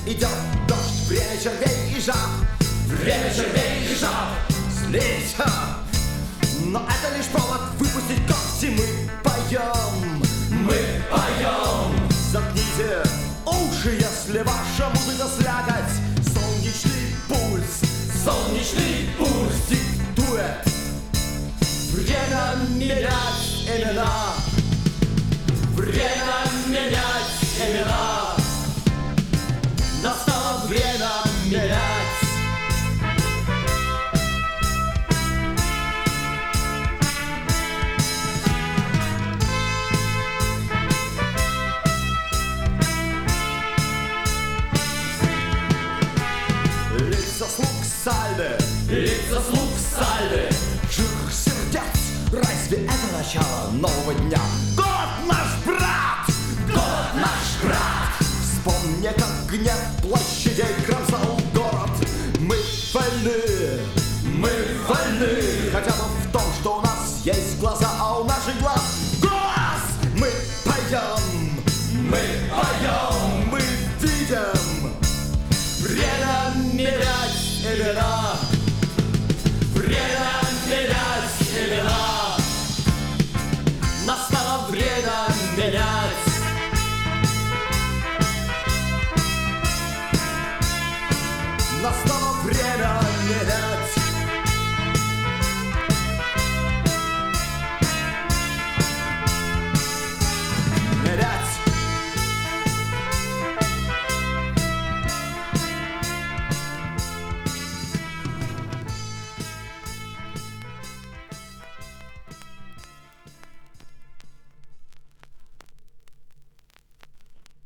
идет дождь, время червей и жаб. Время червей и жаб. Слить, но это лишь повод выпустить когти. Мы поем, мы поем. Заткните уши, если ваша музыка слякоть. Солнечный пульс диктует время менять имена. Время менять имена. Настало время менять. Лица слуг сальды. Жир сердец. Разве это начало нового дня? Город наш брат! Город наш брат! Вспомни, как гнев площадей кромсал город. Мы вольны! Мы вольны! Хотя бы в том, что у нас есть глаза, а у наших глаз голос! Мы поем! Мы поем! Мы видим! Время менять имена! Время менять имена. Настало время менять. Настало время менять.